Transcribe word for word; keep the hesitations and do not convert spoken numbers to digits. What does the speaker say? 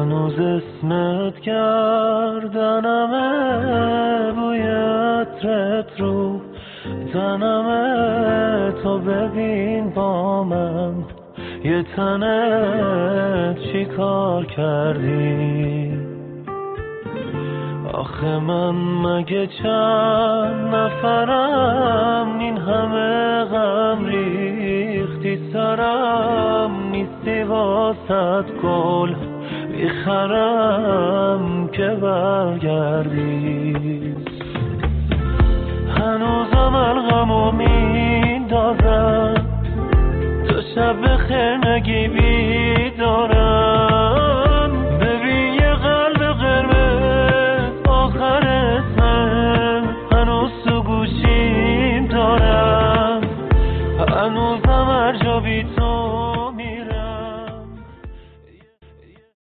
هنوز اسمت گردنمه، بوی عطرت رو تنمه، تو ببین با من یه تنت چی کار کردی. آخه من مگه چند نفرم، این همه غم ریختی سرم، نیستی واسد گل بیخرم که برگردی. هنوزم الغمو میندازم، تو شب بخیر نگی بیدارم،